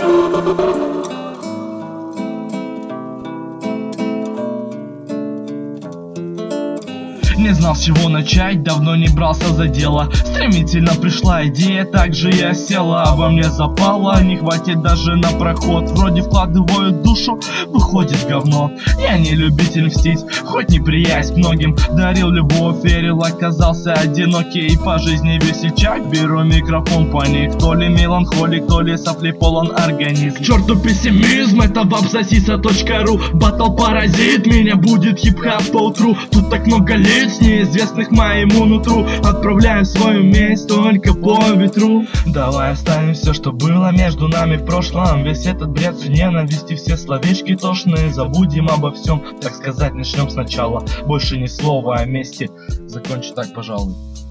Не знал, с чего начать, давно не брался за дело. Стремительно пришла идея, так же я села. Во мне запала, не хватит даже на проход. Вроде вкладываю душу, выходит говно. Я не любитель мстить, хоть неприязнь к многим. Дарил любовь, верил, оказался одинокий. И по жизни весельчак, беру микрофон паник. То ли меланхолик, то ли сопли полон организм. К черту пессимизм, это вапсосиса.ру. Батл паразит, меня будет хип-хап по утру. Тут так много лиц неизвестных моему нутру. Отправляем свою месть только по ветру. Давай оставим все, что было между нами в прошлом. Весь этот бред ненависти, все словечки тошные. Забудем обо всем, так сказать, начнем сначала. Больше ни слова о мести. Закончу так, пожалуй.